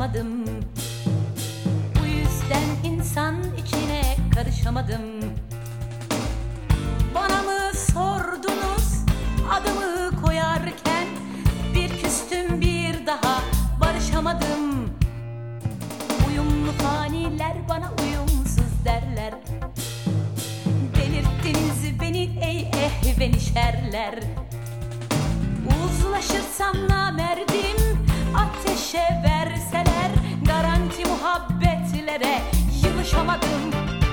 barışamadım. Bu yüzden insan içine karışamadım. Bana mı sordunuz adımı koyarken, bir küstüm bir daha barışamadım. Uyumlu faniler bana uyumsuz derler. Delirttiniz beni ey ehvenişerler. Uzlaşırsam namerdim ateşe verseler, garanti muhabbetlere yılışamadım.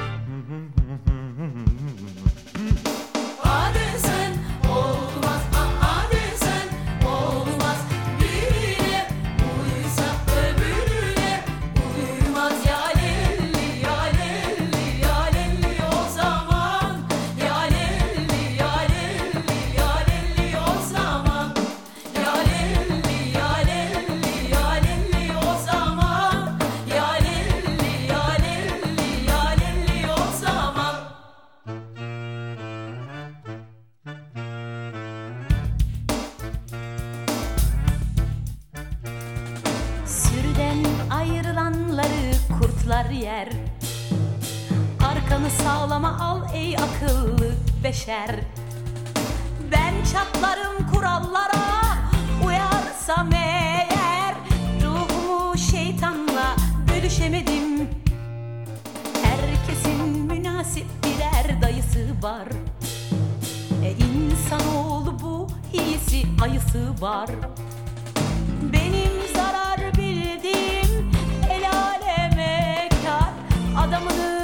Adesen olmaz, adesen olmaz. Birine uysa öbürüne uymaz. Ya lelli ya lelli ya lelli o zaman. Ya lelli ya lelli ya lelli o zaman. Ya lelli ya lelli ya lelli o zaman. Ya lelli ya lelli ya lelli o zaman. Sürüden ayrılanları kurtlar yer. Arkanı sağlama al ey akıllı beşer. Ben çatlarım kurallara uyarsam eğer. Ruhumu şeytanla bölüşemedim. Herkesin münasip birer dayısı var. İnsanoğlu bu iyisi ayısı var. Benim zarar bildiğim el aleme kar. Adamını